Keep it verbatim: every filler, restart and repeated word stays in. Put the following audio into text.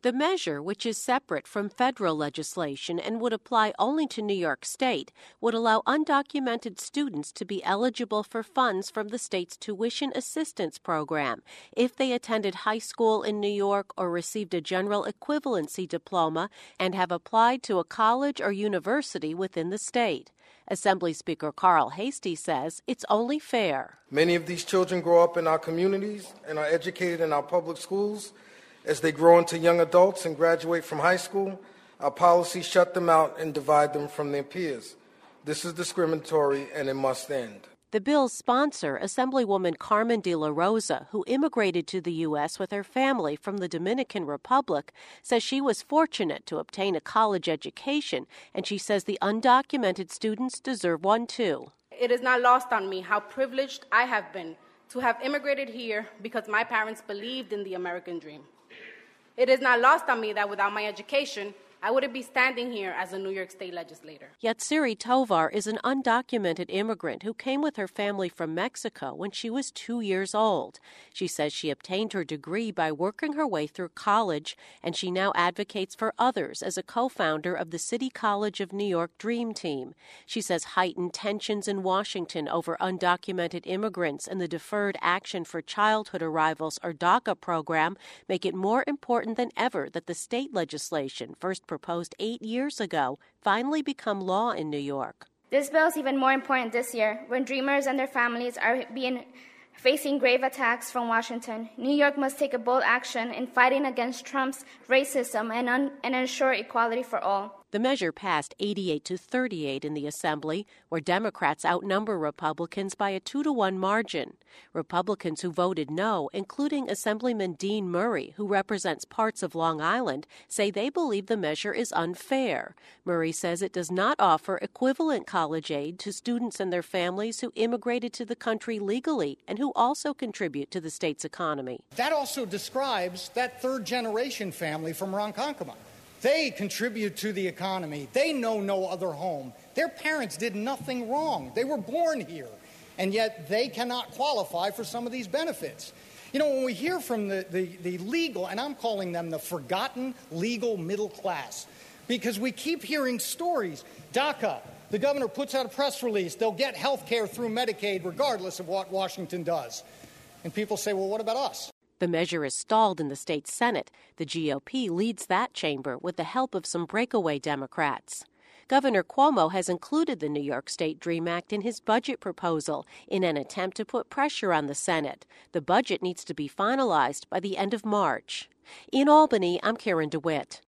The measure, which is separate from federal legislation and would apply only to New York State, would allow undocumented students to be eligible for funds from the state's tuition assistance program if they attended high school in New York or received a general equivalency diploma and have applied to a college or university within the state. Assembly Speaker Carl Heastie says it's only fair. Many of these children grow up in our communities and are educated in our public schools. As they grow into young adults and graduate from high school, our policies shut them out and divide them from their peers. This is discriminatory and it must end. The bill's sponsor, Assemblywoman Carmen De La Rosa, who immigrated to the U S with her family from the Dominican Republic, says she was fortunate to obtain a college education, and she says the undocumented students deserve one too. It is not lost on me how privileged I have been to have immigrated here because my parents believed in the American dream. It is not lost on me that without my education, I wouldn't be standing here as a New York State legislator. Yatsiri Tovar is an undocumented immigrant who came with her family from Mexico when she was two years old. She says she obtained her degree by working her way through college, and she now advocates for others as a co-founder of the City College of New York Dream Team. She says heightened tensions in Washington over undocumented immigrants and the Deferred Action for Childhood Arrivals, or DACA program, make it more important than ever that the state legislation, first proposed eight years ago, finally become law in New York. This bill is even more important this year when dreamers and their families are being facing grave attacks from Washington. New York must take a bold action in fighting against Trump's racism and, un- and ensure equality for all. The measure passed eighty-eight to thirty-eight in the Assembly, where Democrats outnumber Republicans by a two to one margin. Republicans who voted no, including Assemblyman Dean Murray, who represents parts of Long Island, say they believe the measure is unfair. Murray says it does not offer equivalent college aid to students and their families who immigrated to the country legally and who also contribute to the state's economy. That also describes that third-generation family from Ronkonkoma. They contribute to the economy. They know no other home. Their parents did nothing wrong. They were born here, and yet they cannot qualify for some of these benefits. You know, when we hear from the, the, the legal, and I'm calling them the forgotten legal middle class, because we keep hearing stories. DACA, the governor puts out a press release. They'll get health care through Medicaid regardless of what Washington does. And people say, well, what about us? The measure is stalled in the state Senate. The G O P leads that chamber with the help of some breakaway Democrats. Governor Cuomo has included the New York State DREAM Act in his budget proposal in an attempt to put pressure on the Senate. The budget needs to be finalized by the end of March. In Albany, I'm Karen DeWitt.